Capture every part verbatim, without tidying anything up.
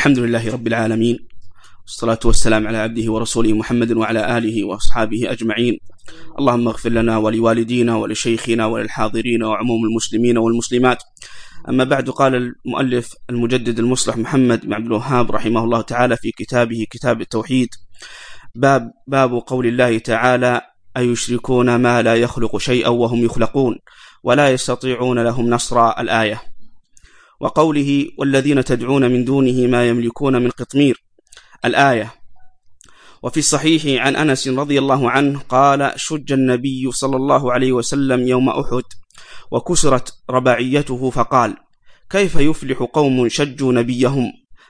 الحمد لله رب العالمين، والصلاة والسلام على عبده ورسوله محمد وعلى آله وأصحابه أجمعين. اللهم اغفر لنا ولوالدينا ولشيخنا وللحاضرين وعموم المسلمين والمسلمات. أما بعد، قال المؤلف المجدد المصلح محمد بن عبد الوهاب رحمه الله تعالى في كتابه كتاب التوحيد: باب, باب قول الله تعالى: أيشركون ما لا يخلق شيئا وهم يخلقون ولا يستطيعون لهم نصرا، الآية. وقوله: والذين تدعون من دونه ما يملكون من قطمير، الآية. وفي الصحيح عن أنس رضي الله عنه قال: شج النبي صلى الله عليه وسلم يوم أحد وكسرت رباعيته، فقال: كيف يفلح قوم شجوا نبيهم؟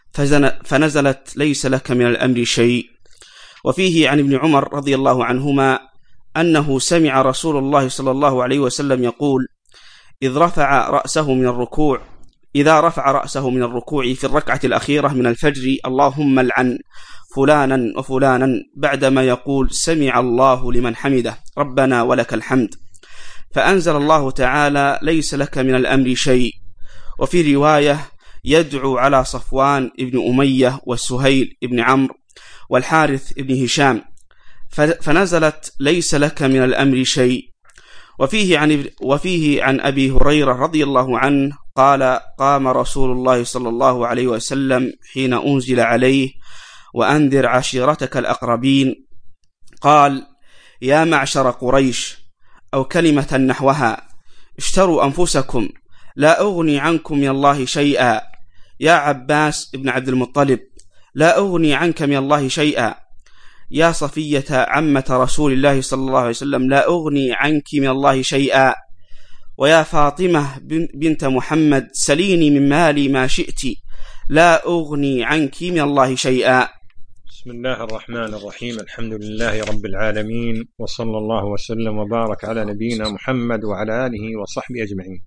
فنزلت: ليس لك من الأمر شيء. وفيه عن ابن عمر رضي الله عنهما أنه سمع رسول الله صلى الله عليه وسلم يقول: إذ رفع رأسه من الركوع إذا رفع رأسه من الركوع في الركعة الأخيرة من الفجر: اللهم لعن فلانا وفلانا، بعدما يقول: سمع الله لمن حمده ربنا ولك الحمد. فأنزل الله تعالى: ليس لك من الأمر شيء. وفي رواية: يدعو على صفوان ابن أمية والسهيل ابن عمرو والحارث ابن هشام، فنزلت: ليس لك من الأمر شيء. وفيه عن, وفيه عن أبي هريرة رضي الله عنه قال: قام رسول الله صلى الله عليه وسلم حين أنزل عليه: وأنذر عشيرتك الأقربين، قال: يا معشر قريش، أو كلمة نحوها: اشتروا أنفسكم، لا أغني عنكم من الله شيئا. يا عباس ابن عبد المطلب، لا أغني عنك من الله شيئا. يا صفية عمة رسول الله صلى الله عليه وسلم، لا أغني عنك من الله شيئا. ويا فاطمة بنت محمد، سليني من مالي ما شئت، لا أغني عنك من الله شيئا. بسم الله الرحمن الرحيم. الحمد لله رب العالمين، وصلى الله وسلم وبارك على نبينا محمد وعلى آله وصحبه أجمعين.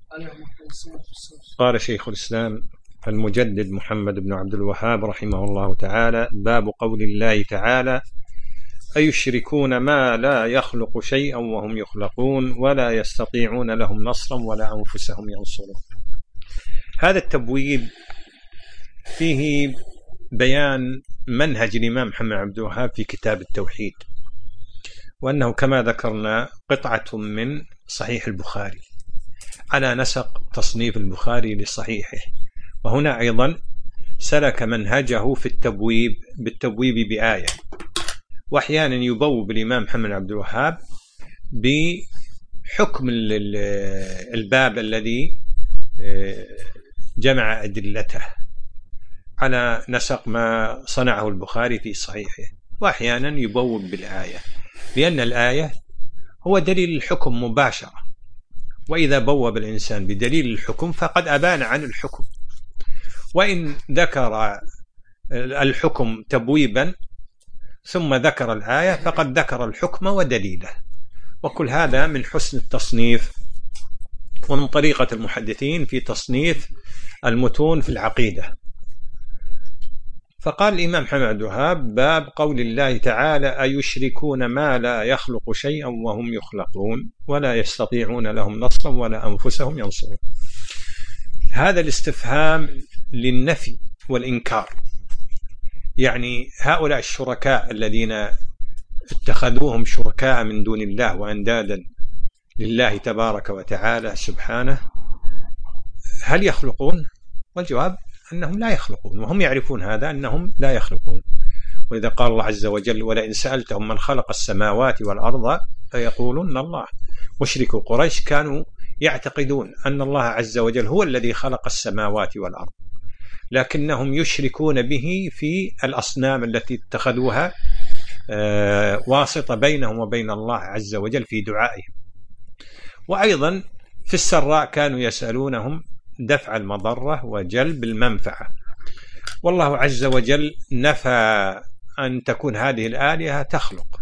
قال شيخ الإسلام المجدد محمد بن عبد الوهاب رحمه الله تعالى: باب قول الله تعالى: أيشركون ما لا يخلق شيئا وهم يخلقون ولا يستطيعون لهم نصرا ولا أنفسهم ينصرون. هذا التبويب فيه بيان منهج الإمام محمد عبد الوهاب في كتاب التوحيد، وأنه كما ذكرنا قطعة من صحيح البخاري على نسق تصنيف البخاري لصحيحه. وهنا أيضا سلك منهجه في التبويب بالتبويب بآية، وأحيانا يبوب الإمام محمد عبد الوهاب بحكم الباب الذي جمع أدلته على نسق ما صنعه البخاري في صحيحه، وأحيانا يبوب بالآية، لأن الآية هو دليل الحكم مباشرة، وإذا بوب الإنسان بدليل الحكم فقد أبان عن الحكم. وإن ذكر الحكم تبويبا ثم ذكر الآية فقد ذكر الحكم ودليله. وكل هذا من حسن التصنيف ومن طريقة المحدثين في تصنيف المتون في العقيدة. فقال الإمام محمد عبد الوهاب: باب قول الله تعالى: أيشركون ما لا يخلق شيئا وهم يخلقون ولا يستطيعون لهم نصرا ولا أنفسهم ينصرون. هذا الاستفهام للنفي والإنكار، يعني هؤلاء الشركاء الذين اتخذوهم شركاء من دون الله وأندادا لله تبارك وتعالى سبحانه، هل يخلقون؟ والجواب أنهم لا يخلقون، وهم يعرفون هذا أنهم لا يخلقون. وإذا قال الله عز وجل: ولئن سألتهم من خلق السماوات والأرض فيقولون الله. مشركو قريش كانوا يعتقدون أن الله عز وجل هو الذي خلق السماوات والأرض، لكنهم يشركون به في الأصنام التي اتخذوها واسطة بينهم وبين الله عز وجل في دعائهم. وأيضا في السراء كانوا يسألونهم دفع المضرة وجلب المنفعة. والله عز وجل نفى أن تكون هذه الآلهة تخلق،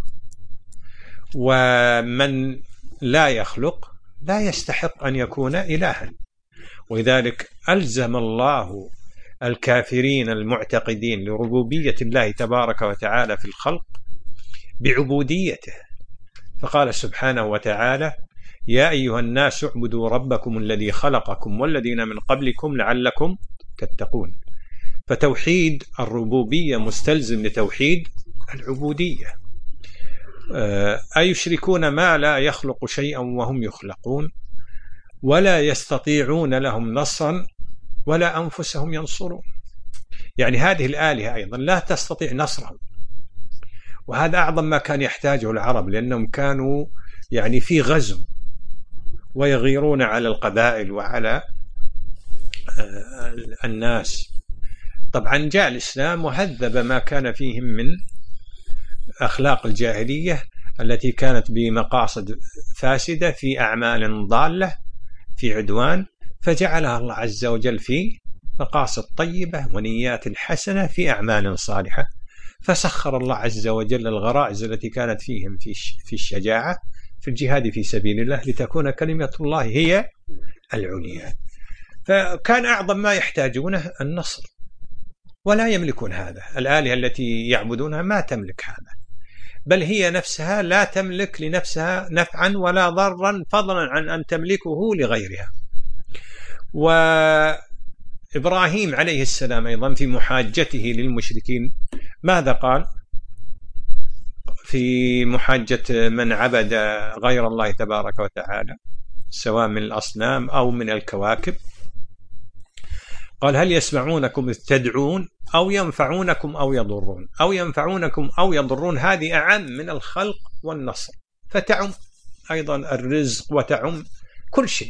ومن لا يخلق لا يستحق أن يكون إلها. ولذلك ألزم الله الكافرين المعتقدين لربوبية الله تبارك وتعالى في الخلق بعبوديته، فقال سبحانه وتعالى: يا أيها الناس اعبدوا ربكم الذي خلقكم والذين من قبلكم لعلكم تتقون. فتوحيد الربوبية مستلزم لتوحيد العبودية. أيشركون ما لا يخلق شيئا وهم يخلقون ولا يستطيعون لهم نصرا ولا أنفسهم ينصرون. يعني هذه الآلهة أيضا لا تستطيع نصرهم، وهذا أعظم ما كان يحتاجه العرب، لأنهم كانوا يعني في غزو ويغيرون على القبائل وعلى الناس. طبعا جاء الإسلام وهذب ما كان فيهم من أخلاق الجاهلية التي كانت بمقاصد فاسدة في أعمال ضالة في عدوان، فجعلها الله عز وجل في مقاصد طيبة ونيات حسنة في أعمال صالحة. فسخر الله عز وجل الغرائز التي كانت فيهم في الشجاعة في الجهاد في سبيل الله لتكون كلمة الله هي العليا. فكان أعظم ما يحتاجونه النصر، ولا يملكون هذا. الآلهة التي يعبدونها ما تملك هذا، بل هي نفسها لا تملك لنفسها نفعا ولا ضرا، فضلا عن أن تملكه لغيرها. وإبراهيم عليه السلام أيضا في محاجته للمشركين ماذا قال في محاجة من عبد غير الله تبارك وتعالى سواء من الأصنام أو من الكواكب؟ قال: هل يسمعونكم إذ تدعون أو ينفعونكم أو يضرون؟ أو ينفعونكم أو يضرون هذه أعم من الخلق والنصر، فتعم أيضا الرزق وتعم كل شيء،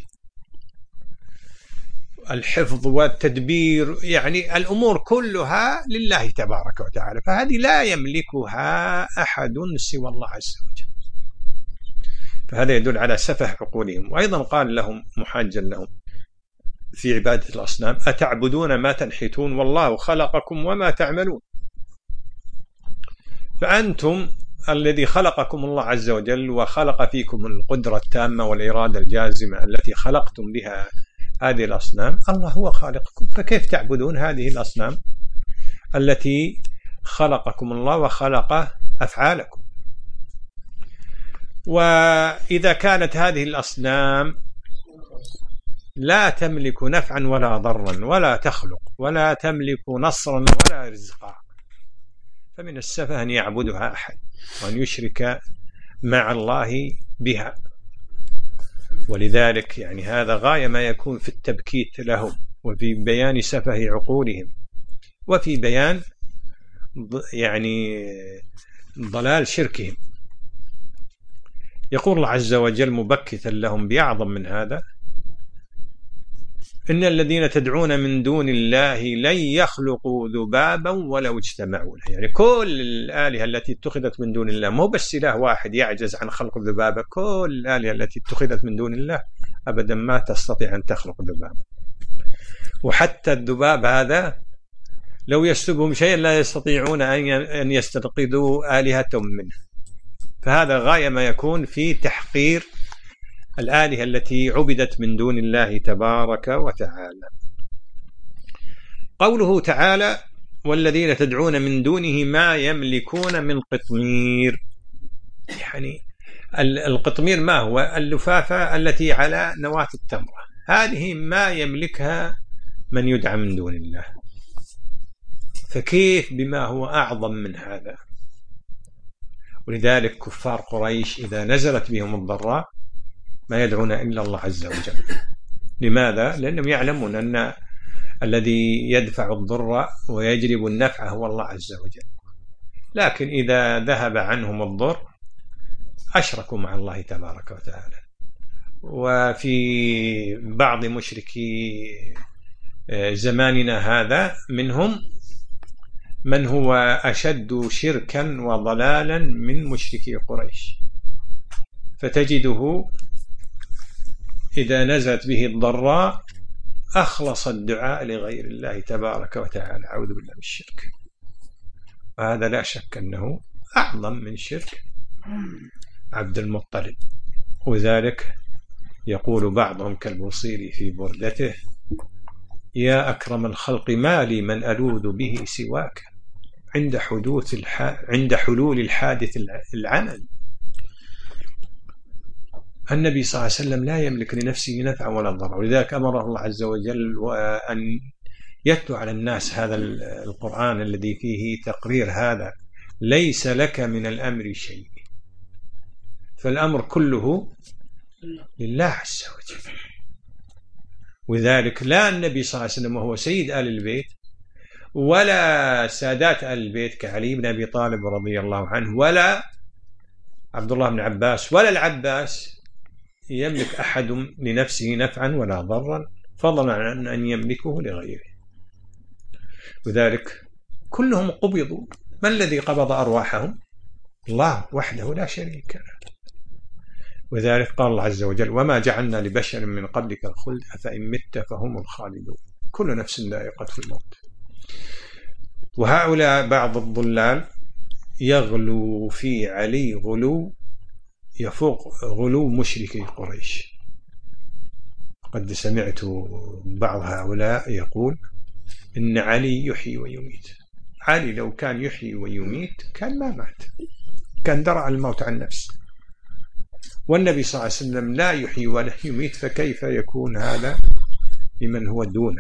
الحفظ والتدبير، يعني الأمور كلها لله تبارك وتعالى، فهذه لا يملكها أحد سوى الله عز وجل. فهذا يدل على سفه عقولهم. وأيضا قال لهم محاجا لهم في عبادة الأصنام: أتعبدون ما تنحتون والله خلقكم وما تعملون. فأنتم الذي خلقكم الله عز وجل وخلق فيكم القدرة التامة والإرادة الجازمة التي خلقتم بها هذه الأصنام، الله هو خالقكم، فكيف تعبدون هذه الأصنام التي خلقكم الله وخلق أفعالكم؟ وإذا كانت هذه الأصنام لا تملك نفعا ولا ضرا ولا تخلق ولا تملك نصرا ولا رزقا، فمن السفه أن يعبدها أحد وأن يشرك مع الله بها. ولذلك يعني هذا غاية ما يكون في التبكيت لهم، وفي بيان سفه عقولهم، وفي بيان يعني ضلال شركهم. يقول الله عز وجل مبكتا لهم بأعظم من هذا: إن الذين تدعون من دون الله لن يخلقوا ذبابا ولو اجتمعوا له. يعني كل الآلهة التي اتخذت من دون الله، مو بس إله واحد يعجز عن خلق الذبابة، كل الآلهة التي اتخذت من دون الله أبدا ما تستطيع أن تخلق ذبابا. وحتى الذباب هذا لو يسلبهم شيئا لا يستطيعون أن يستنقذوا آلهتهم منه. فهذا غاية ما يكون في تحقير الآلهة التي عبدت من دون الله تبارك وتعالى. قوله تعالى: والذين تدعون من دونه ما يملكون من قطمير. يعني القطمير ما هو؟ اللفافة التي على نواة التمرة، هذه ما يملكها من يدعى من دون الله، فكيف بما هو أعظم من هذا؟ ولذلك كفار قريش إذا نزلت بهم الضراء ما يدعون إلا الله عز وجل. لماذا؟ لأنهم يعلمون أن الذي يدفع الضر ويجلب النفع هو الله عز وجل. لكن إذا ذهب عنهم الضر أشركوا مع الله تبارك وتعالى. وفي بعض مشركي زماننا هذا منهم من هو أشد شركا وضلالا من مشركي قريش، فتجده إذا نزلت به الضراء أخلص الدعاء لغير الله تبارك وتعالى، أعوذ بالله من الشرك. وهذا لا شك أنه أعظم من شرك عبد المطلب. وذلك يقول بعضهم كالبوصيري في بردته: يا أكرم الخلق ما لي من ألوذ به سواك عند حدوث الح... عند حلول الحادث العمل. النبي صلى الله عليه وسلم لا يملك لنفسه نفعا ولا ضرا، ولذلك أمره الله عز وجل أن يتلو على الناس هذا القرآن الذي فيه تقرير هذا: ليس لك من الأمر شيء، فالأمر كله لله عز وجل. وذلك لا النبي صلى الله عليه وسلم وهو سيد آل البيت ولا سادات آل البيت كعلي بن أبي طالب رضي الله عنه ولا عبد الله بن عباس ولا العباس يملك أحد لنفسه نفعا ولا ضرا فضلا عن أن يملكه لغيره. وذلك كلهم قبضوا. ما الذي قبض أرواحهم؟ الله وحده لا شريك له. وذلك قال الله عز وجل: وما جعلنا لبشر من قبلك الخلد أفإن مت فهم الخالدون كل نفس ذائقة الموت. وهؤلاء بعض الضلال يغلو في علي غلو يفوق غلو مشركي قريش. قد سمعت بعض هؤلاء يقول إن علي يحيي ويميت. علي لو كان يحيي ويميت كان ما مات، كان درع الموت عن نفسه، والنبي صلى الله عليه وسلم لا يحيي ولا يميت، فكيف يكون هذا لمن هو دونه؟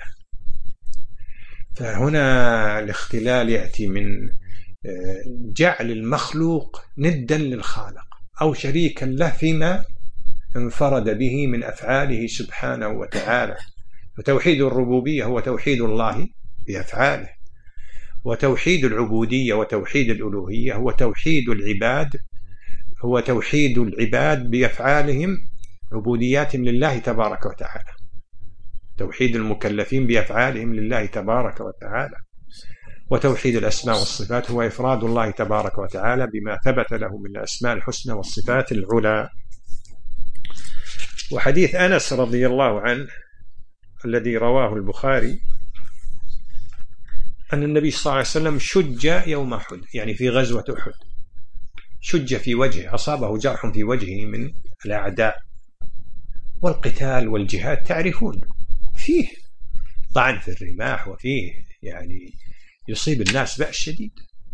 فهنا الاختلال يأتي من جعل المخلوق ندا للخالق أو شريكا له فيما انفرد به من أفعاله سبحانه وتعالى. وتوحيد الربوبية هو توحيد الله بأفعاله، وتوحيد العبودية وتوحيد الألوهية هو توحيد العباد هو توحيد العباد بأفعالهم عبودياتهم لله تبارك وتعالى. توحيد المكلفين بأفعالهم لله تبارك وتعالى. وتوحيد الأسماء والصفات هو إفراد الله تبارك وتعالى بما ثبت له من الأسماء الحسنى والصفات العلى. وحديث أنس رضي الله عنه الذي رواه البخاري أن النبي صلى الله عليه وسلم شج يوم أحد، يعني في غزوة أحد، شج في وجهه، أصابه جرح في وجهه من الأعداء. والقتال والجهاد تعرفون فيه طعن في الرماح، وفيه يعني يصيب الناس بأس شديد.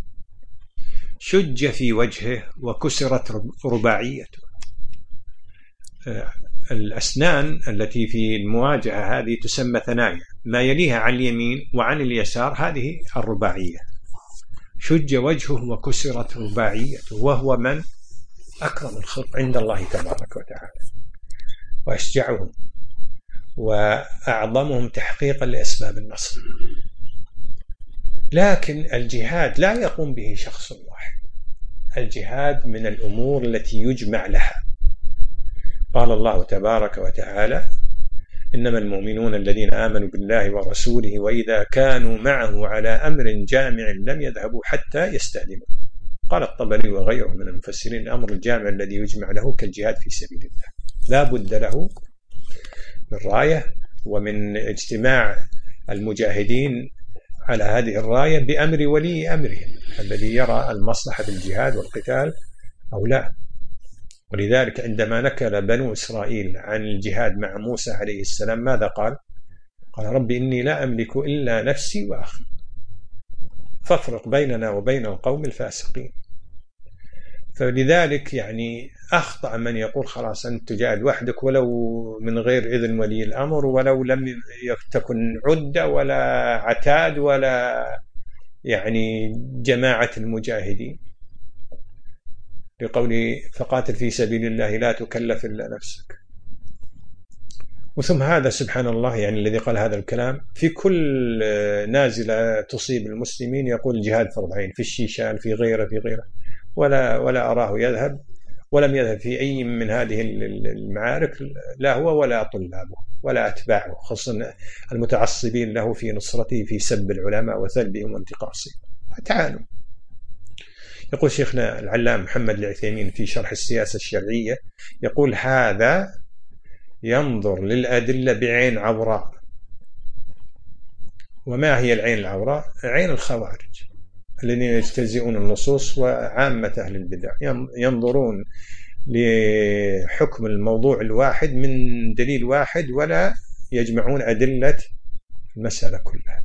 شج في وجهه وكسرت رباعيته. الأسنان التي في المواجهة هذه تسمى ثنايا، ما يليها عن اليمين وعن اليسار هذه الرباعية. شج وجهه وكسرت رباعيته، وهو من أكرم الخلق عند الله تبارك وتعالى وأشجعهم وأعظمهم تحقيقا لأسباب النصر. لكن الجهاد لا يقوم به شخص واحد، الجهاد من الأمور التي يجمع لها. قال الله تبارك وتعالى: إنما المؤمنون الذين آمنوا بالله ورسوله وإذا كانوا معه على أمر جامع لم يذهبوا حتى يستأذنوا. قال الطبري وغيره من المفسرين: الأمر الجامع الذي يجمع له كالجهاد في سبيل الله، لا بد له من راية ومن اجتماع المجاهدين على هذه الراية بأمر ولي أمرهم الذي يرى المصلحة بالجهاد والقتال أو لا. ولذلك عندما نكل بنو إسرائيل عن الجهاد مع موسى عليه السلام ماذا قال؟ قال: رب إني لا أملك إلا نفسي وأخي فافرق بيننا وبين القوم الفاسقين. فلذلك يعني أخطأ من يقول خلاص أنت تجاهد وحدك ولو من غير إذن ولي الأمر، ولو لم تكن عدة ولا عتاد ولا يعني جماعة المجاهدين، لقوله: فقاتل في سبيل الله لا تكلف إلا نفسك. وثم هذا سبحان الله يعني الذي قال هذا الكلام في كل نازلة تصيب المسلمين يقول الجهاد فرض عين، في الشيشان في غيره في غيره، ولا ولا أراه يذهب، ولم يذهب في أي من هذه المعارك، لا هو ولا طلابه ولا أتباعه، خاصة المتعصبين له في نصرته في سب العلماء وثلبهم وانتقاصهم. تعالوا. يقول شيخنا العلام محمد العثيمين في شرح السياسة الشرعية، يقول: هذا ينظر للأدلة بعين عوراء. وما هي العين العوراء؟ عين الخوارج الذين يجتزئون النصوص وعامة أهل البدع، ينظرون لحكم الموضوع الواحد من دليل واحد ولا يجمعون أدلة المسألة كلها.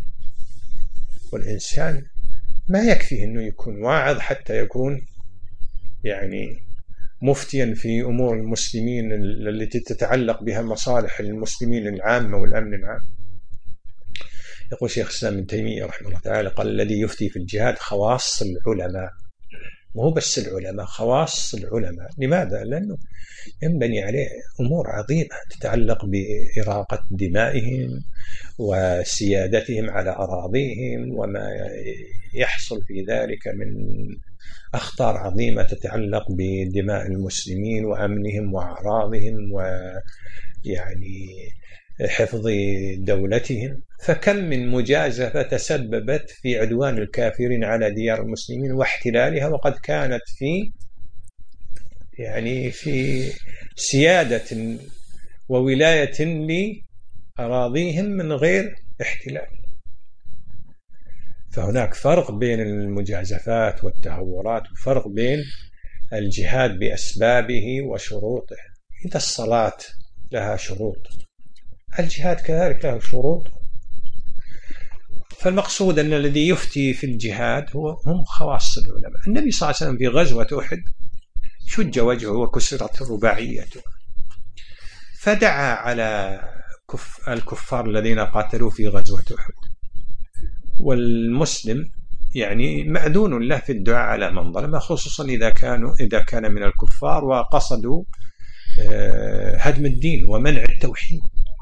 والإنسان ما يكفي أنه يكون واعظ حتى يكون يعني مفتيا في أمور المسلمين التي تتعلق بها مصالح المسلمين العامة والأمن العام. يقول شيخ الإسلام ابن تيمية رحمه الله تعالى قال الذي يفتي في الجهاد خواص العلماء، وهو بس العلماء، خواص العلماء. لماذا؟ لأنه ينبني عليه أمور عظيمة تتعلق بإراقة دمائهم وسيادتهم على أراضيهم، وما يحصل في ذلك من أخطار عظيمة تتعلق بدماء المسلمين وأمنهم وأعراضهم ويعني حفظ دولتهم. فكم من مجازفة تسببت في عدوان الكافرين على ديار المسلمين واحتلالها، وقد كانت في يعني في سيادة وولاية لأراضيهم من غير احتلال. فهناك فرق بين المجازفات والتهورات وفرق بين الجهاد بأسبابه وشروطه. إذا الصلاة لها شروط، الجهاد كذلك له شروط. فالمقصود أن الذي يفتي في الجهاد هو هم خواص العلماء. النبي صلى الله عليه وسلم في غزوة أحد شج وجهه وكسرت رباعيته، فدعا على الكفار الذين قاتلوا في غزوة أحد، والمسلم يعني مأذون له في الدعاء على من ظلم، خصوصا إذا كانوا إذا كان من الكفار وقصدوا هدم الدين ومنع التوحيد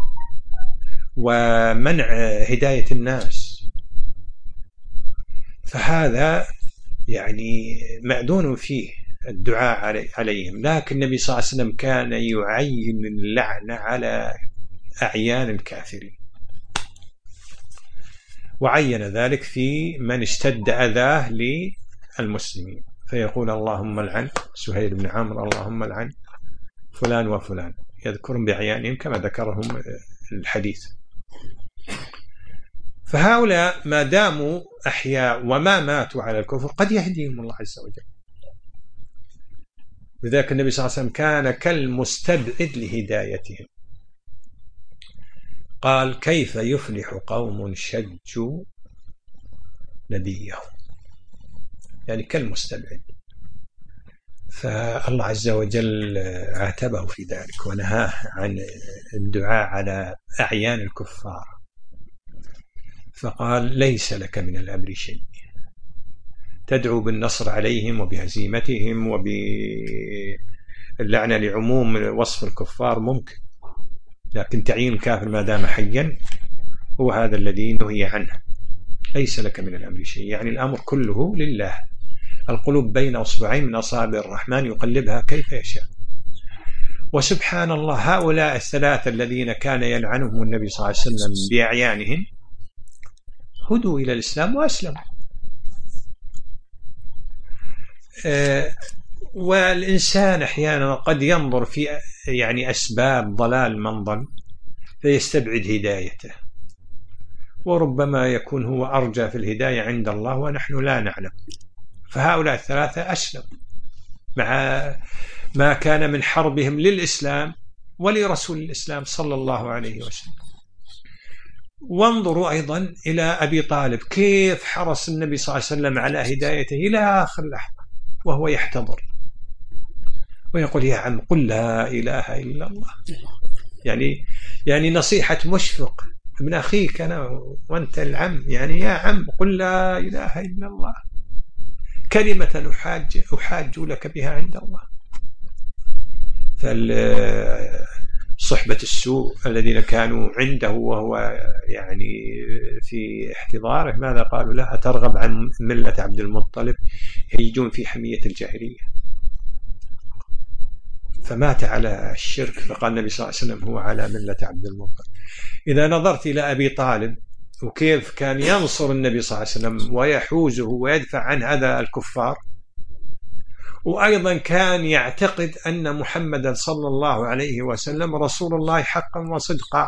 ومنع هداية الناس، فهذا يعني مأذون فيه الدعاء عليهم. لكن النبي صلى الله عليه وسلم كان يعين اللعنة على أعيان الكافرين، وعين ذلك في من اشتد أذاه للمسلمين، فيقول اللهم لعن سهيل بن عمرو، اللهم لعن فلان وفلان، يذكرهم بعيانهم كما ذكرهم الحديث. فهؤلاء ما داموا أحياء وما ماتوا على الكفر قد يهديهم الله عز وجل. لذلك النبي صلى الله عليه وسلم كان كالمستبعد لهدايتهم. قال كيف يفلح قوم شجوا نبيهم، يعني كالمستبعد. فالله عز وجل عاتبه في ذلك ونهاه عن الدعاء على أعيان الكفار، فقال ليس لك من الأمر شيء، تدعو بالنصر عليهم وبهزيمتهم وباللعنة لعموم وصف الكفار ممكن، لكن تعيين الكافر ما دام حيا هو هذا الذي نهي عنه. ليس لك من الأمر شيء، يعني الأمر كله لله. القلوب بين أصبعين من أصابع الرحمن يقلبها كيف يشاء. وسبحان الله هؤلاء الثلاثة الذين كان يلعنهم النبي صلى الله عليه وسلم بأعيانهم هدوا إلى الإسلام وأسلموا. أه والإنسان أحيانا قد ينظر في يعني أسباب ضلال من ضل فيستبعد هدايته، وربما يكون هو أرجى في الهداية عند الله ونحن لا نعلم. فهؤلاء الثلاثة أسلموا مع ما كان من حربهم للإسلام ولرسول الإسلام صلى الله عليه وسلم. وانظروا أيضا إلى أبي طالب كيف حرص النبي صلى الله عليه وسلم على هدايته إلى آخر لحظة وهو يحتضر ويقول يا عم قل لا إله إلا الله. يعني يعني نصيحة مشفق ابن أخيك أنا وأنت العم، يعني يا عم قل لا إله إلا الله، كلمة أحاج, أحاج لك بها عند الله. فالصحبة السوء الذين كانوا عنده وهو يعني في احتضاره ماذا قالوا له؟ أترغب عن ملة عبد المطلب؟ يجدون في حمية الجاهلية. فمات على الشرك، فقال النبي صلى الله عليه وسلم هو على ملة عبد المطلب. إذا نظرت إلى أبي طالب وكيف كان ينصر النبي صلى الله عليه وسلم ويحوزه ويدفع عن هذا الكفار، وأيضا كان يعتقد أن محمدا صلى الله عليه وسلم رسول الله حقا وصدقا.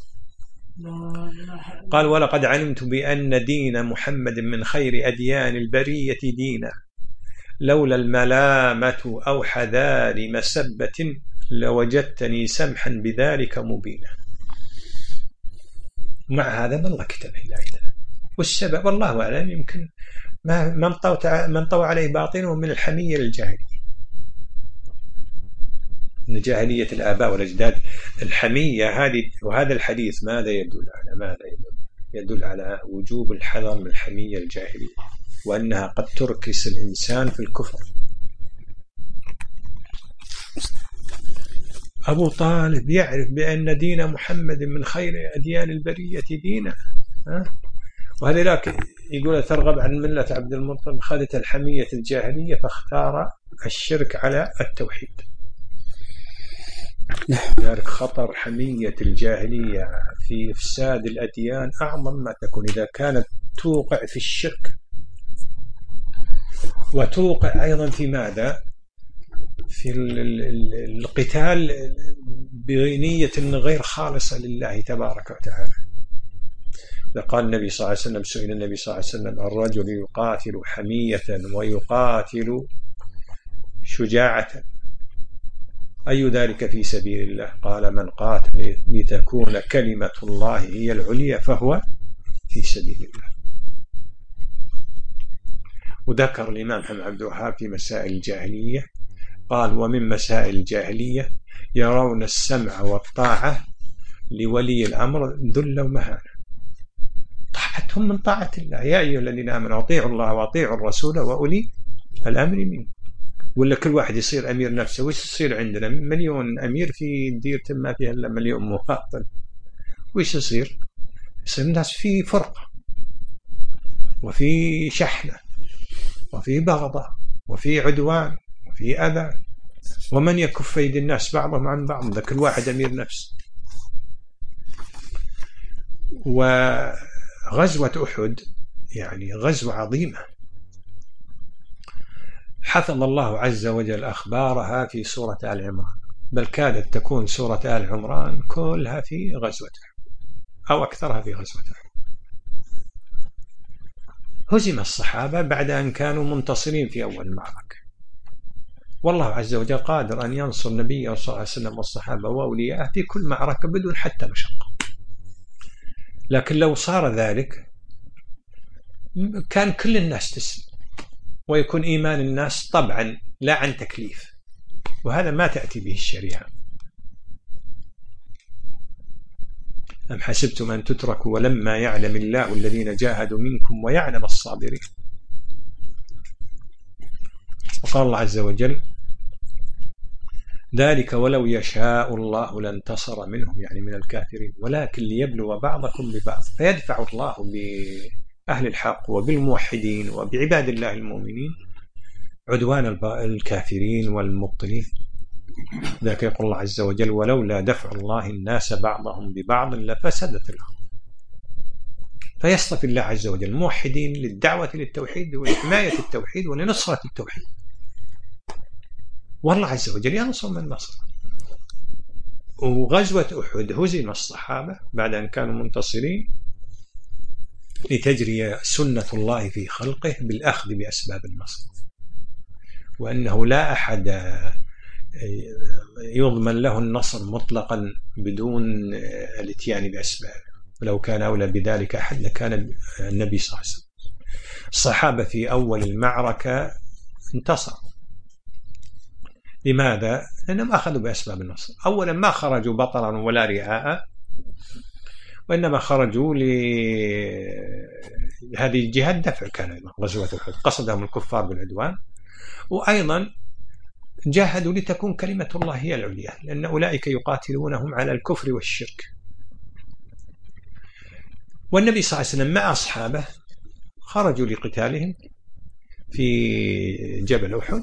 قال ولقد علمت بأن دين محمد من خير أديان البرية دينا، لولا الملامة أو حذار مسبة لوجدتني سمحا بذلك مبينا. مع هذا ما الله كتب هدايته، والسبب والله أعلم يمكن ما من طوى عليه باطنه من الحمية للجاهلية، من جاهلية الآباء والأجداد. الحمية هذه، وهذا الحديث ماذا يدل على ماذا يدل يدل على وجوب الحذر من الحمية الجاهلية، وأنها قد تركس الإنسان في الكفر. أبو طالب يعرف بأن دين محمد من خير أديان البرية دينا، وهذا يقول ترغب عن ملة عبد المطلب، خذت الحمية الجاهلية فاختار الشرك على التوحيد. لذلك خطر حمية الجاهلية في إفساد الأديان أعظم ما تكون إذا كانت توقع في الشرك، وتوقع أيضا في ماذا؟ في القتال بنية غير خالصة لله تبارك وتعالى. قال النبي صلى الله عليه وسلم، سئل النبي صلى الله عليه وسلم: الرجل يقاتل حمية ويقاتل شجاعة، أي ذلك في سبيل الله؟ قال: من قاتل لتكون كلمة الله هي العليا فهو في سبيل الله. وذكر الإمام محمد عبد الوهاب في مسائل الجاهلية، قال: ومن مسائل الجاهلية يرون السمع والطاعة لولي الأمر ذل ومهانة. طاعتهم من طاعة الله، يا أيها الذين آمنوا أطيعوا الله وأطيعوا الرسول وأولي الأمر منكم. ولا كل واحد يصير أمير نفسه. وش يصير عندنا؟ مليون أمير في دير ما فيها إلا مليون مواطن. وش يصير؟ يصير الناس في فرقة وفي شحنة وفي بغضة وفي عدوان وفي أذى، ومن يكف أيدي الناس بعضهم عن بعض، ذا كل واحد أمير نفس. وغزوة أحد يعني غزوة عظيمة حفظ الله عز وجل أخبارها في سورة آل عمران، بل كادت تكون سورة آل عمران كلها في غزوة أو أكثرها في غزوة. هزم الصحابة بعد أن كانوا منتصرين في أول المعركة، والله عز وجل قادر أن ينصر نبيه صلى الله عليه وسلم والصحابة وأولياءه في كل معركة بدون حتى مشقة. لكن لو صار ذلك كان كل الناس تسلم ويكون إيمان الناس طبعا لا عن تكليف، وهذا ما تأتي به الشريعة. أم حسبتم أن تتركوا ولما يعلم الله الذين جاهدوا منكم ويعلم الصابرين. وقال الله عز وجل: ذلك ولو يشاء الله لانتصر منهم، يعني من الكافرين، ولكن ليبلو بعضكم ببعض فيدفع الله بأهل الحق وبالموحدين وبعباد الله المؤمنين عدوان الكافرين والمبطلين. ذاك يقول الله عز وجل: ولولا دفع الله الناس بعضهم ببعض لفسدت الأرض. فيصطفي الله عز وجل الموحدين للدعوة للتوحيد ولحماية التوحيد ولنصرة التوحيد، والله عز وجل ينصر من نصر. وغزوة أحد هزم الصحابة بعد أن كانوا منتصرين لتجري سنة الله في خلقه بالأخذ بأسباب النصر، وأنه لا أحد يضمن له النصر مطلقا بدون الاتيان بأسباب، ولو كان أولى بذلك أحد لكان النبي صلى الله عليه وسلم. الصحابة في أول المعركة انتصروا. لماذا؟ لأنهم أخذوا بأسباب النصر. أولا ما خرجوا بطرا ولا رئاء، وإنما خرجوا لهذه الجهاد دفع. كان غزوة أحد قصدهم الكفار بالعدوان، وأيضا جاهدوا لتكون كلمة الله هي العليا، لأن أولئك يقاتلونهم على الكفر والشرك. والنبي صلى الله عليه وسلم مع أصحابه خرجوا لقتالهم في جبل أحد،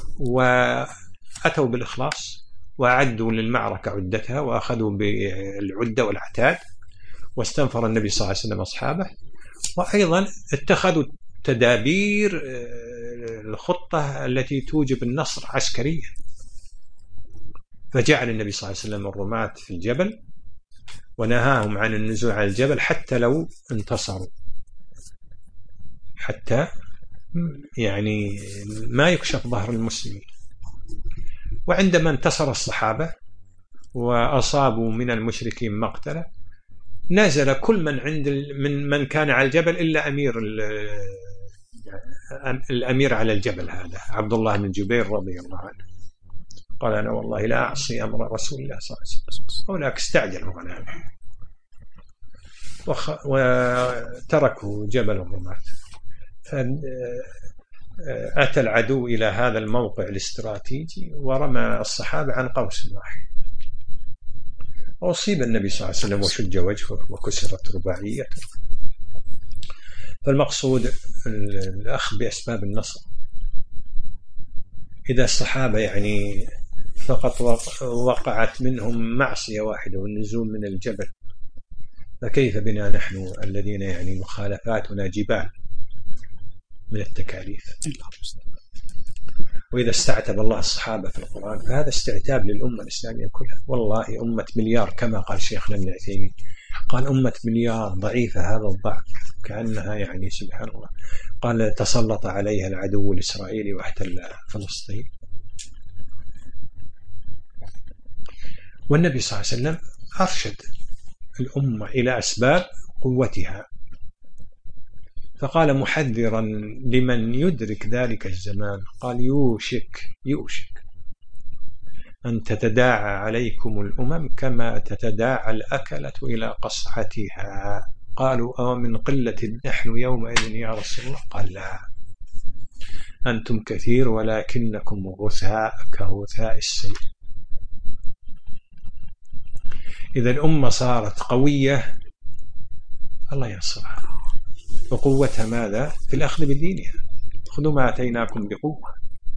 وأتوا بالإخلاص وأعدوا للمعركة عدتها وأخذوا بالعدة والعتاد، واستنفر النبي صلى الله عليه وسلم أصحابه، وأيضا اتخذوا تدابير الخطة التي توجب النصر عسكريا. فجعل النبي صلى الله عليه وسلم الرماة في الجبل ونهاهم عن النزول على الجبل حتى لو انتصروا، حتى يعني ما يكشف ظهر المسلمين. وعندما انتصر الصحابة وأصابوا من المشركين مقتله، نزل كل من عند من من كان على الجبل إلا أمير الأمير على الجبل هذا عبد الله بن جبير رضي الله عنه، قال: أنا والله لا أعصي أمر رسول الله صلى الله عليه وسلم، ولكن استعجلوا على هذا. وتركوا جبل الرماة. فأتى العدو إلى هذا الموقع الاستراتيجي ورمى الصحابة عن قوس واحد، وأصيب النبي صلى الله عليه وسلم وشج وجهه وكسرت رباعيته. فالمقصود الأخذ بأسباب النصر. إذا الصحابة يعني فقط وقعت منهم معصية واحدة والنزول من الجبل، فكيف بنا نحن الذين يعني مخالفاتنا جبال من التكاليف؟ وإذا استعتب الله الصحابة في القرآن فهذا استعتاب للأمة الإسلامية كلها. والله أمة مليار كما قال شيخنا ابن عثيمين، قال أمة مليار ضعيفة هذا الضعف كأنها يعني سبحان الله، قال تسلط عليها العدو الإسرائيلي واحتل فلسطين. والنبي صلى الله عليه وسلم أرشد الأمة إلى أسباب قوتها، فقال محذرا لمن يدرك ذلك الزمان، قال يوشك يوشك أن تتداعى عليكم الأمم كما تتداعى الأكلة إلى قصعتها. قالوا أو من قلة نحن يومئذ يا رسول الله؟ قال لا، أنتم كثير ولكنكم غثاء كغثاء السيل. إذا الأمة صارت قوية الله ينصرها، وقوتها ماذا؟ في الأخذ بدينها، خذوا ما أتيناكم بقوة.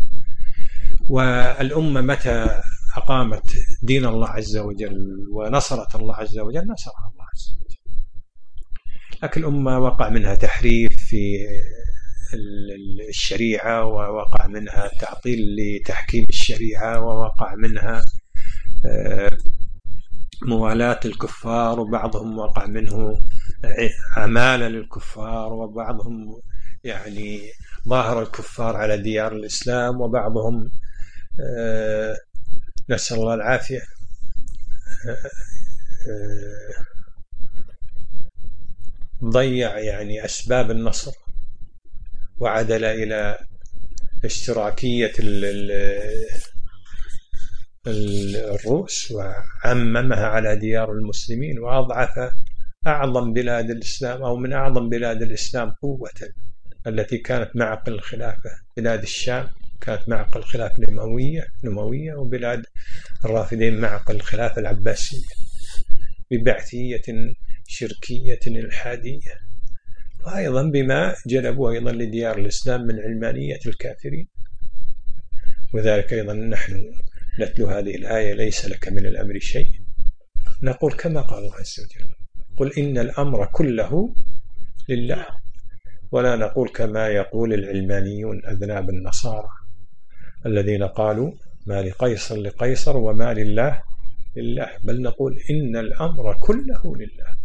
والأمة متى أقامت دين الله عز وجل ونصرت الله عز وجل نصرها الله عز وجل. لكن الأمة وقع منها تحريف في الشريعة، ووقع منها تعطيل لتحكيم الشريعة، ووقع منها موالاة الكفار، وبعضهم وقع منه عمالة للكفار، وبعضهم يعني ظاهر الكفار على ديار الإسلام، وبعضهم نسأل الله العافية ضيع يعني أسباب النصر وعدل إلى اشتراكية الروس وعممها على ديار المسلمين، وأضعف أعظم بلاد الإسلام أو من أعظم بلاد الإسلام قوة التي كانت معقل الخلافة، بلاد الشام كانت معقل الخلافة الأموية الأموية، وبلاد الرافدين معقل الخلافة العباسية ببعثية شركية الحادية، وأيضا بما جلبوا أيضا لديار الإسلام من علمانية الكافرين. وذلك أيضا نحن نتلو هذه الآية ليس لك من الأمر شيء، نقول كما قال الله عز وجل قل إن الأمر كله لله، ولا نقول كما يقول العلمانيون أذناب النصارى الذين قالوا ما لقيصر لقيصر وما لله لله، بل نقول إن الأمر كله لله.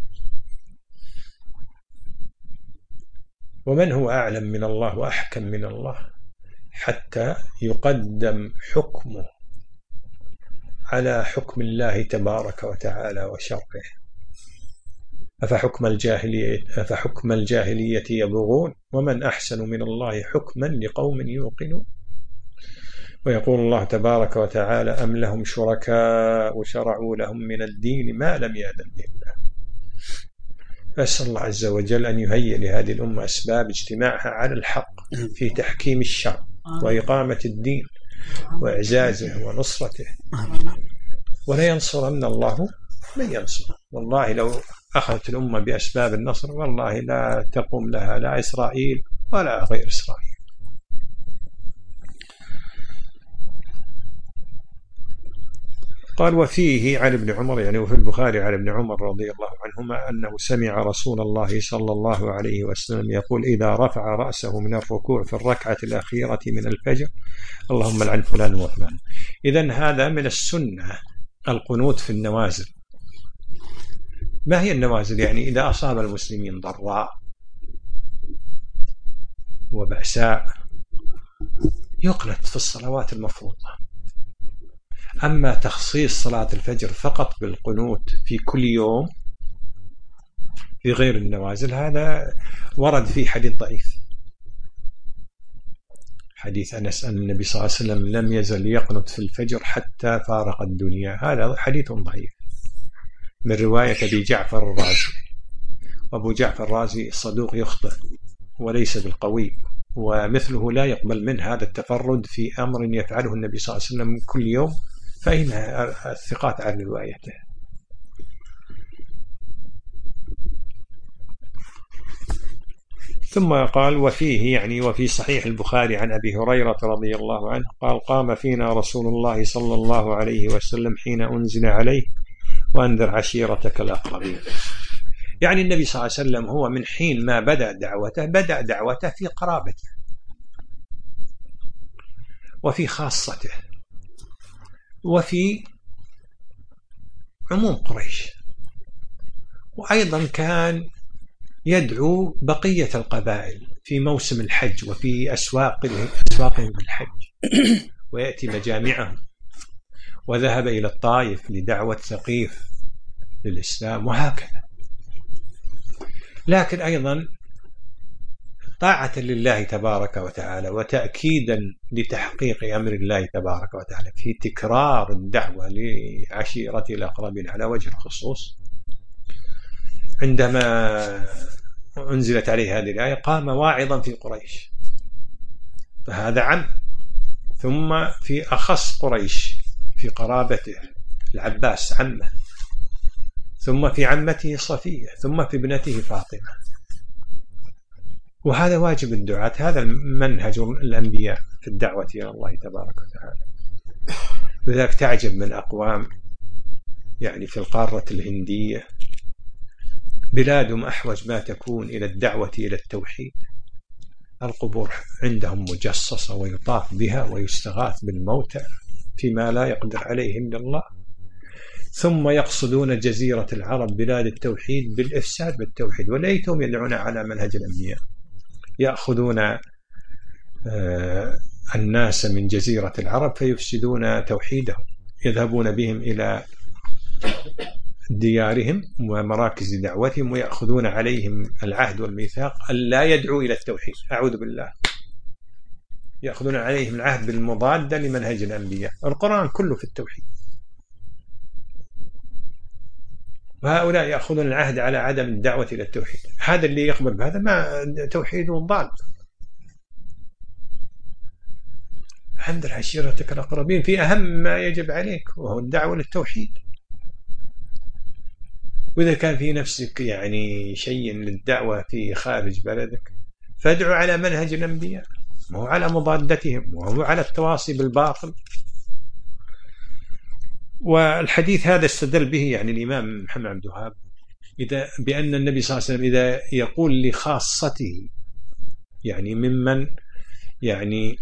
ومن هو أعلم من الله وأحكم من الله حتى يقدم حكمه على حكم الله تبارك وتعالى وشرعه؟ أفحكم الجاهلية أفحكم الجاهلية يبغون ومن أحسن من الله حكما لقوم يوقنون. ويقول الله تبارك وتعالى أم لهم شركاء شرعوا لهم من الدين ما لم يأذن به الله. أسأل الله عز وجل أن يهيئ لهذه الأمة أسباب اجتماعها على الحق في تحكيم الشرع وإقامة الدين وإعزازه ونصرته، ولا ينصرن الله من ينصر. والله لو أخذت الأمة بأسباب النصر والله لا تقوم لها لا إسرائيل ولا غير إسرائيل. قال وفيه عن ابن عمر يعني وفي البخاري عن ابن عمر رضي الله عنهما أنه سمع رسول الله صلى الله عليه وسلم يقول إذا رفع رأسه من الركوع في الركعة الأخيرة من الفجر اللهم لعن فلان وفلان. إذن هذا من السنة القنوت في النوازل. ما هي النوازل؟ يعني إذا أصاب المسلمين ضراء وبأساء يقنت في الصلوات المفروضة. أما تخصيص صلاة الفجر فقط بالقنوت في كل يوم في غير النوازل هذا ورد في حديث ضعيف، حديث أنس أن النبي صلى الله عليه وسلم لم يزل يقنت في الفجر حتى فارق الدنيا، هذا حديث ضعيف من رواية أبي جعفر الرازي. وأبو جعفر الرازي صدوق يخطئ وليس بالقوي، ومثله لا يقبل منه هذا التفرد في أمر يفعله النبي صلى الله عليه وسلم كل يوم، فإن الثقات عن روايته. ثم قال وفيه يعني وفي صحيح البخاري عن أبي هريرة رضي الله عنه قال قام فينا رسول الله صلى الله عليه وسلم حين أنزل عليه وأنذر عشيرتك الأقربين. يعني النبي صلى الله عليه وسلم هو من حين ما بدأ دعوته بدأ دعوته في قرابته وفي خاصته وفي عموم قريش، وأيضا كان يدعو بقية القبائل في موسم الحج وفي أسواقهم أسواقهم في الحج، ويأتي مجامعهم، وذهب إلى الطائف لدعوة ثقيف للإسلام وهكذا. لكن أيضا طاعة لله تبارك وتعالى وتأكيدا لتحقيق أمر الله تبارك وتعالى في تكرار الدعوة لعشيرة الأقربين على وجه الخصوص، عندما أنزلت عليه هذه الآية قام واعظا في قريش، فهذا عم، ثم في أخص قريش في قرابته العباس عمه، ثم في عمته صفية، ثم في ابنته فاطمة. وهذا واجب الدعاة، هذا منهج الأنبياء في الدعوة إلى الله تبارك وتعالى. لذلك تعجب من أقوام يعني في القارة الهندية بلادهم أحوج ما تكون إلى الدعوة إلى التوحيد، القبور عندهم مجصصة ويطاف بها ويستغاث بالموتى فيما لا يقدر عليه إلا الله، ثم يقصدون جزيرة العرب بلاد التوحيد بالإفساد بالتوحيد، وليتهم يدعون على منهج الأنبياء، يأخذون الناس من جزيرة العرب فيفسدون توحيدهم، يذهبون بهم إلى ديارهم ومراكز دعوتهم ويأخذون عليهم العهد والميثاق ألا يدعوا إلى التوحيد، أعوذ بالله، يأخذون عليهم العهد بالمضادة لمنهج الأنبياء. القرآن كله في التوحيد، وهؤلاء يأخذون العهد على عدم الدعوة إلى التوحيد. هذا اللي يقبل بهذا ما توحيده ضال. أنذر عشيرتك الأقربين في أهم ما يجب عليك وهو الدعوة للتوحيد. وإذا كان في نفسك يعني شيء للدعوة في خارج بلدك فادعوا على منهج الأنبياء، وهو على مضادتهم، وهو على التواصي بالباطل. والحديث هذا استدل به يعني الإمام محمد عبد الوهاب إذا بأن النبي صلى الله عليه وسلم إذا يقول لخاصته يعني ممن يعني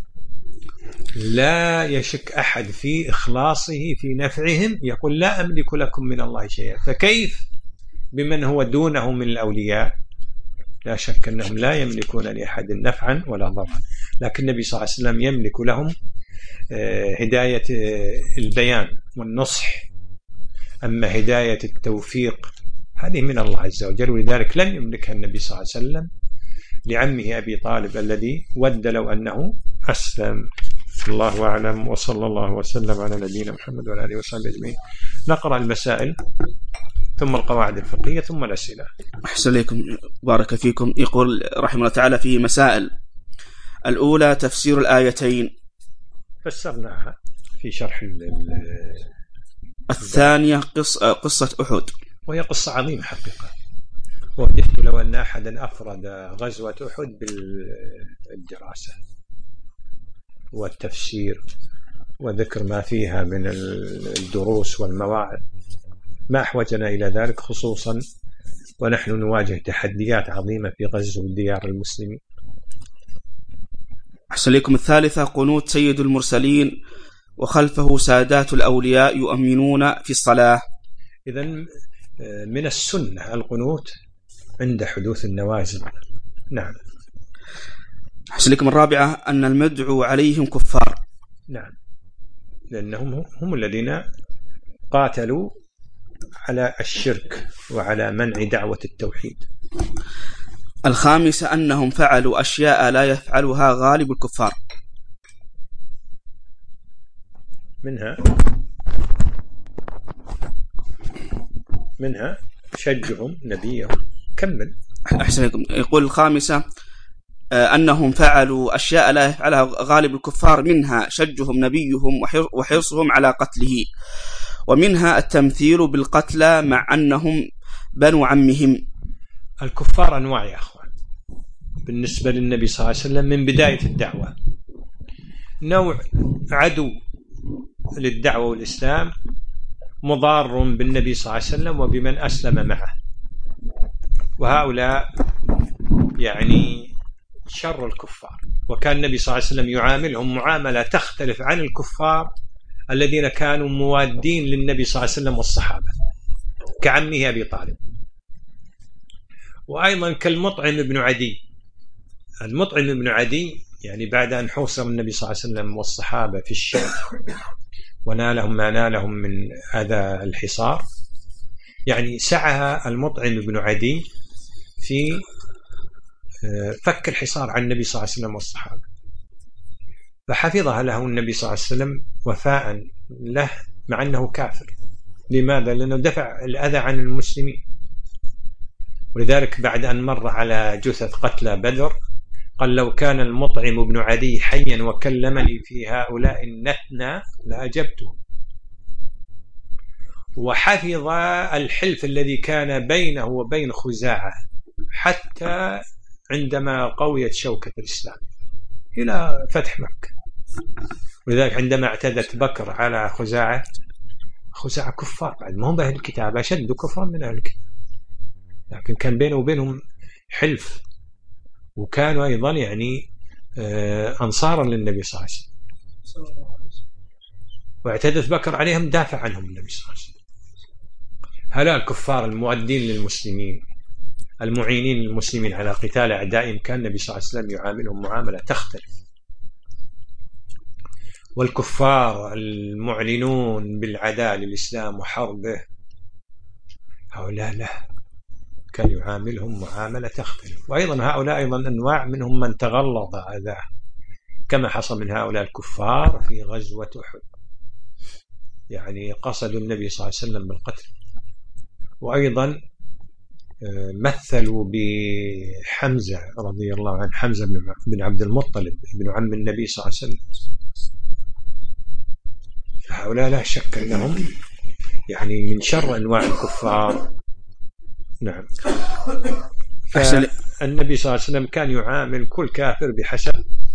لا يشك أحد في إخلاصه في نفعهم، يقول لا أملك لكم من الله شيئا، فكيف بمن هو دونه من الأولياء؟ لا شك أنهم لا يملكون لأحد نفعا ولا ضرا، لكن النبي صلى الله عليه وسلم يملك لهم هداية البيان والنصح، أما هداية التوفيق هذه من الله عز وجل، ولذلك لن يملكها النبي صلى الله عليه وسلم لعمه أبي طالب الذي ود لو أنه أسلم. الله أعلم، وصلى الله وسلم على نبينا محمد وعلى آله وصحبه أجمعين. نقرأ المسائل ثم القواعد الفقهية ثم الأسئلة. أحسن لكم، بارك فيكم. يقول رحمه الله تعالى فيه مسائل. الأولى تفسير الآيتين، فسرناها في شرح الثانية قصة, قصة أحد، وهي قصة عظيمة حقيقة، ووددت لو أن أحدا أفرد غزوة أحد بالدراسة والتفسير وذكر ما فيها من الدروس والمواعظ، ما أحوجنا إلى ذلك، خصوصا ونحن نواجه تحديات عظيمة في غزو ديار المسلمين. أحسن لكم. الثالثة قنوت سيد المرسلين وخلفه سادات الأولياء يؤمنون في الصلاة. إذن من السنة القنوت عند حدوث النوازل. نعم. أحسن لكم. الرابعة أن المدعو عليهم كفار. نعم، لأنهم هم الذين قاتلوا على الشرك وعلى منع دعوة التوحيد. الخامسة أنهم فعلوا أشياء لا يفعلها غالب الكفار. منها منها شجهم نبيهم كمل. أحسن. يقول الخامسة أنهم فعلوا أشياء لا يفعلها غالب الكفار، منها شجهم نبيهم وحرصهم على قتله، ومنها التمثيل بالقتلى مع أنهم بنو عمهم. الكفار أنواع يا أخوان بالنسبة للنبي صلى الله عليه وسلم من بداية الدعوة. نوع عدو للدعوة والإسلام مضار بالنبي صلى الله عليه وسلم وبمن أسلم معه، وهؤلاء يعني شر الكفار. وكان النبي صلى الله عليه وسلم يعاملهم معاملة تختلف عن الكفار الذين كانوا موادين للنبي صلى الله عليه وسلم والصحابة، كعمه أبي طالب، وأيضا كالمطعم بن عدي. المطعم بن عدي يعني بعد أن حوصر النبي صلى الله عليه وسلم والصحابة في الشام ونالهم ما نالهم من هذا الحصار، يعني سعى المطعم بن عدي في فك الحصار عن النبي صلى الله عليه وسلم والصحابة، فحفظها له النبي صلى الله عليه وسلم وفاء له مع أنه كافر. لماذا؟ لأنه دفع الأذى عن المسلمين. ولذلك بعد أن مر على جثث قتلى بدر قال لو كان المطعم بن عدي حيا وكلمني في هؤلاء النتنى لأجبته. وحفظ الحلف الذي كان بينه وبين خزاعة حتى عندما قويت شوكة الإسلام إلى فتح مكة. ولذلك عندما اعتدت بكر على خزاعة، خزاعة كفار بعد ما هم أهل الكتاب، أشد كفرا من أهل الكتاب، لكن كان بينه وبينهم حلف، وكانوا أيضا يعني أنصارا للنبي صلى الله عليه وسلم، واعتدت بكر عليهم دافع عنهم النبي صلى الله عليه وسلم. هؤلاء الكفار المؤدين للمسلمين المعينين للمسلمين على قتال أعدائهم كان النبي صلى الله عليه وسلم يعاملهم معاملة تختلف. والكفار المعلنون بالعداء للإسلام وحربه هؤلاء لا، كان يعاملهم معاملة تختلف. وأيضا هؤلاء أيضا أنواع منهم من تغلظ أذاه كما حصل من هؤلاء الكفار في غزوة أحد، يعني قصدوا النبي صلى الله عليه وسلم بالقتل. وأيضا مثلوا بحمزة رضي الله عنه، حمزة بن عبد المطلب بن عم النبي صلى الله عليه وسلم. هؤلاء لا شك أنهم يعني من شر أنواع الكفار. نعم. فالنبي صلى الله عليه وسلم كان يعامل كل كافر بحسب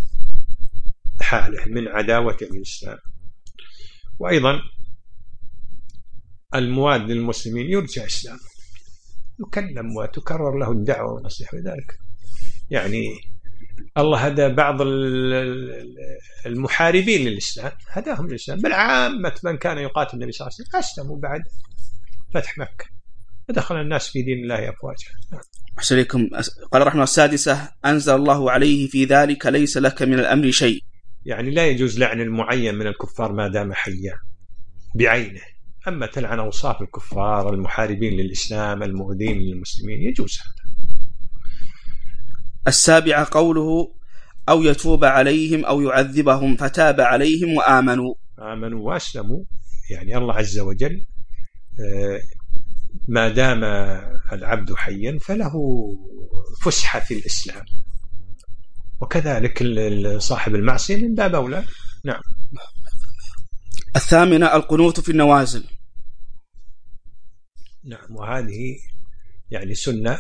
حاله من عداوته للإسلام. وأيضا المواد للمسلمين يرجع إسلامه، يكلم وتكرر له الدعوة والنصيحة. لذلك يعني الله هدى بعض المحاربين للإسلام، هداهم للإسلام، بل عامة من كان يقاتل النبي صلى الله عليه وسلم أسلموا بعد فتح مكة، ودخل الناس في دين الله أفواجا. أحسن إليكم. قال الرحمة السادسة: أنزل الله عليه في ذلك ليس لك من الأمر شيء. يعني لا يجوز لعن المعين من الكفار ما دام حيا بعينه، أما تلعن أوصاف الكفار المحاربين للإسلام المؤذين للمسلمين يجوز هذا. السابعة قوله: أو يتوب عليهم أو يعذبهم فتاب عليهم وآمنوا. آمنوا وأسلموا، يعني الله عز وجل ما دام العبد حيا فله فسحة في الإسلام، وكذلك صاحب المعصية من باب أولى. نعم. الثامنة القنوت في النوازل. نعم، وهذه يعني سنة،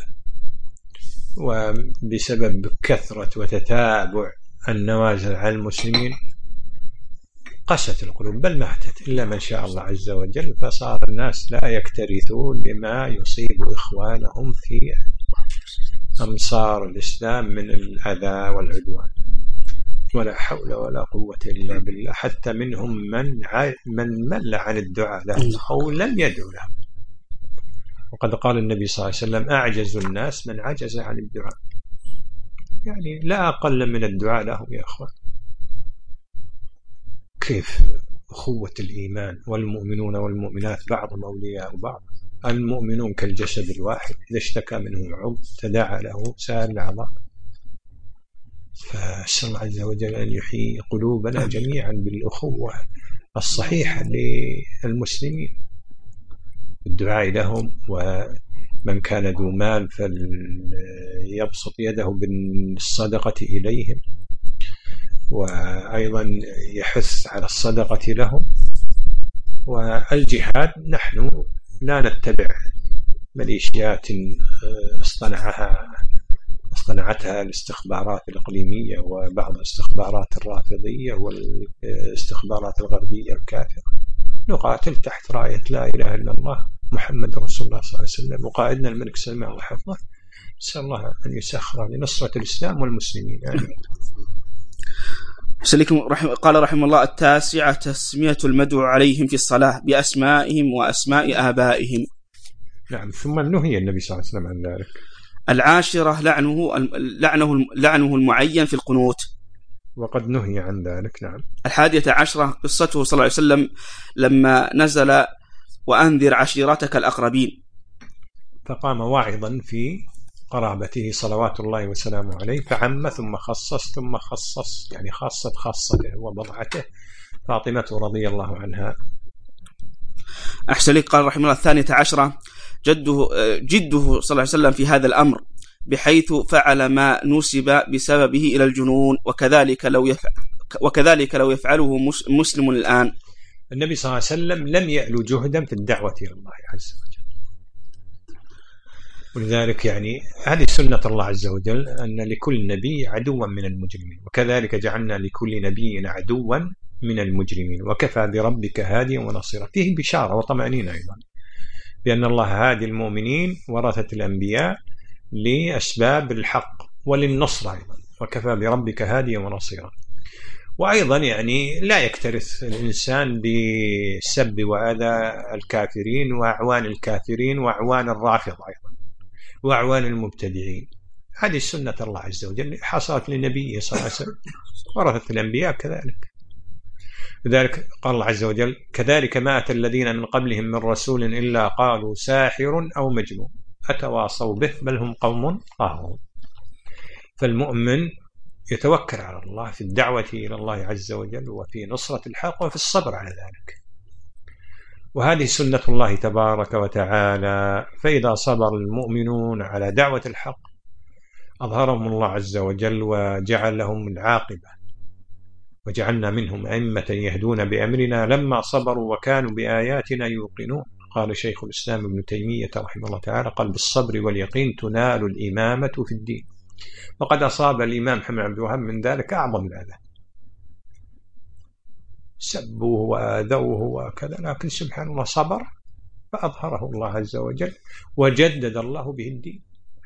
وبسبب كثرة وتتابع النوازل على المسلمين قست القلوب بل ماتت إلا من شاء الله عز وجل، فصار الناس لا يكترثون بما يصيب إخوانهم في أمصار الإسلام من الأذى والعدوان، ولا حول ولا قوة إلا بالله. حتى منهم من من مل عن الدعاء له أو لم يدعو له، وقد قال النبي صلى الله عليه وسلم: أعجز الناس من عجز عن الدعاء. يعني لا أقل من الدعاء لهم يا أخوان. كيف أخوة الإيمان، والمؤمنون والمؤمنات بعضهم أولياء بعض، المؤمنون كالجسد الواحد إذا اشتكى منه عضو تداعى له سائر الأعضاء. فأسأل الله عز وجل أن يحيي قلوبنا جميعا بالأخوة الصحيحة للمسلمين، الدعاء لهم من كان ذو مال فليبسط يده بالصدقة إليهم، وأيضا يحث على الصدقة لهم. والجهاد نحن لا نتبع ميليشيات اصطنعها اصطنعتها الاستخبارات الإقليمية وبعض الاستخبارات الرافضية والاستخبارات الغربية الكافرة. نقاتل تحت راية لا إله إلا الله محمد رسول الله صلى الله عليه وسلم، وقائدنا الملك سلمان وحفظه. نسأل الله أن يسخر لنصرة الإسلام والمسلمين. يعني رحم قال رحمه الله: التاسعة تسمية المدعو عليهم في الصلاة بأسمائهم وأسماء آبائهم. نعم. ثم نهي النبي صلى الله عليه وسلم عن ذلك. العاشرة لعنه لعنه لعنه المعين في القنوت، وقد نهي عن ذلك. نعم. الحادية عشرة قصته صلى الله عليه وسلم لما نزل: وأنذر عشيرتك الأقربين، فقام واعظا في قرابته صلوات الله وسلامه عليه، فعم ثم خصص ثم خصص، يعني خاصة خاصته وبضعته فاطمة رضي الله عنها. أحسن لك. قال رحمه الله: الثانية عشرة جده جده صلى الله عليه وسلم في هذا الأمر، بحيث فعل ما نسب بسببه إلى الجنون، وكذلك لو يفعل وكذلك لو يفعله مسلم الآن. النبي صلى الله عليه وسلم لم يألو جهدا في الدعوة إلى الله عز وجل، ولذلك يعني هذه سنة الله عز وجل أن لكل نبي عدوا من المجرمين، وكذلك جعلنا لكل نبي عدوا من المجرمين، وكفى بربك هاديا ونصيرا. فيه بشارة وطمأنينة أيضا بأن الله هادي المؤمنين ورثة الأنبياء لأسباب الحق وللنصر أيضا، وكفى بربك هاديا ونصيرا. وأيضا يعني لا يكترث الإنسان بسب وأذى الكافرين وأعوان الكافرين وأعوان الرافضة أيضا وأعوان المبتدعين. هذه سنة الله عز وجل حصلت لنبيه صلى الله عليه وسلم، ورثة الأنبياء كذلك. لذلك قال الله عز وجل: كذلك ما أتى الذين من قبلهم من رسول إلا قالوا ساحر أو مجنون أتواصوا به بل هم قوم طاغون. فالمؤمن يتوكل على الله في الدعوة إلى الله عز وجل وفي نصرة الحق وفي الصبر على ذلك، وهذه سنة الله تبارك وتعالى. فإذا صبر المؤمنون على دعوة الحق أظهرهم الله عز وجل وجعل لهم العاقبة، وجعلنا منهم أئمة يهدون بأمرنا لما صبروا وكانوا بآياتنا يوقنون. قال شيخ الإسلام ابن تيمية رحمه الله تعالى: قال بالصبر واليقين تنال الإمامة في الدين. وقد أصاب الإمام محمد عبد الوهاب من ذلك أعظم الأذى، سبوه وآذوه وكذا، لكن سبحان الله صبر فأظهره الله عز وجل وجدد الله به الدين.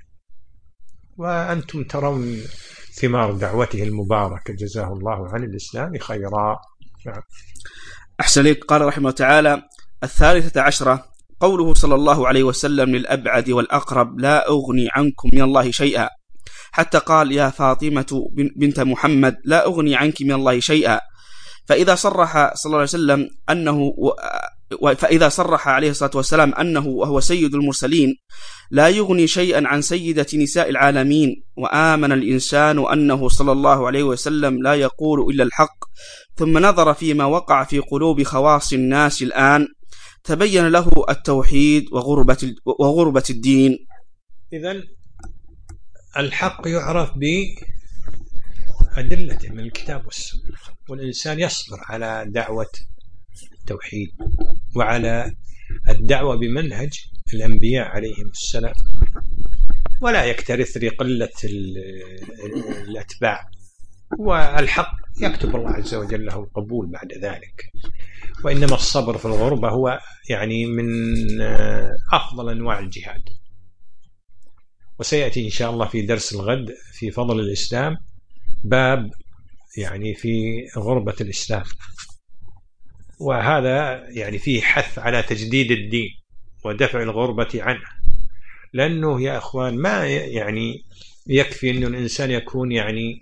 وأنتم ترون ثمار دعوته المباركة جزاه الله عن الإسلام خيرا. نعم. أحسن لك. قال رحمه الله تعالى: الثالثة عشرة قوله صلى الله عليه وسلم للأبعد والأقرب: لا أغني عنكم من الله شيئا، حتى قال: يا فاطمة بنت محمد لا أغني عنك من الله شيئا. فإذا صرح صلى الله عليه وسلم أنه فإذا صرح عليه الصلاة والسلام أنه وهو سيد المرسلين لا يغني شيئا عن سيدة نساء العالمين، وآمن الإنسان أنه صلى الله عليه وسلم لا يقول إلا الحق، ثم نظر فيما وقع في قلوب خواص الناس الآن، تبين له التوحيد وغربة وغربة الدين. إذن الحق يعرف بأدلته من الكتاب والسنة، والإنسان يصبر على دعوة التوحيد وعلى الدعوة بمنهج الأنبياء عليهم السلام، ولا يكترث لقلة الأتباع. والحق يكتب الله عز وجل له القبول بعد ذلك. وإنما الصبر في الغربة هو يعني من أفضل أنواع الجهاد. وسيأتي إن شاء الله في درس الغد في فضل الإسلام باب يعني في غربة الإسلام، وهذا يعني فيه حث على تجديد الدين ودفع الغربة عنه. لأنه يا أخوان ما يعني يكفي أن الإنسان يكون يعني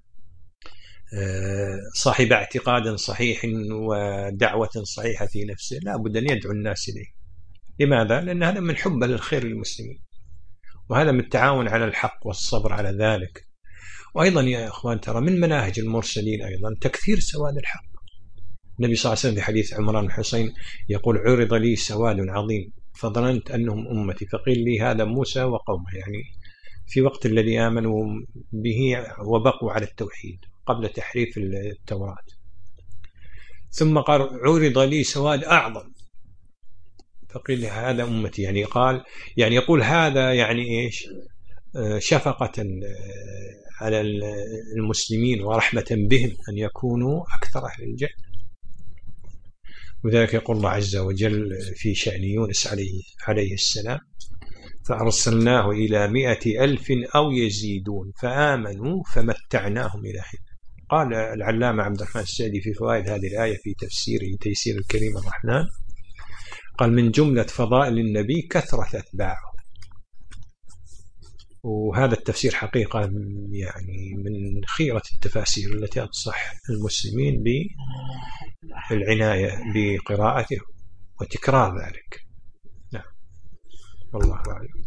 صاحب اعتقاد صحيح ودعوة صحيحة في نفسه، لا بد أن يدعو الناس إليه. لماذا؟ لأن هذا من حب للخير للمسلمين، وهذا من التعاون على الحق والصبر على ذلك. وأيضا يا أخوان ترى من مناهج المرسلين أيضا تكثير سواد الحق. النبي صلى الله عليه وسلم في حديث عمران بن حسين يقول: عرض لي سواد عظيم فظننت أنهم أمتي، فقيل لي هذا موسى وقومه، يعني في وقت الذي آمنوا به وبقوا على التوحيد قبل تحريف التوراة. ثم قال عرض لي سواد أعظم فقيل لي هذا أمتي، يعني قال يعني يقول هذا يعني إيش شفقة على المسلمين ورحمة بهم أن يكونوا أكثر أهل الجنة. وذلك يقول الله عز وجل في شأن يونس عليه, عليه السلام فأرسلناه إلى مئة ألف أو يزيدون فآمنوا فمتعناهم إلى حين. قال العلامة عبد الرحمن السعدي في فوائد هذه الآية في تفسيره تيسير الكريم الرحمن قال من جملة فضائل النبي كثرة أتباعه. وهذا التفسير حقيقة يعني من خيرة التفاسير التي أنصح المسلمين بالعناية بقراءته وتكرار ذلك. نعم والله أعلم.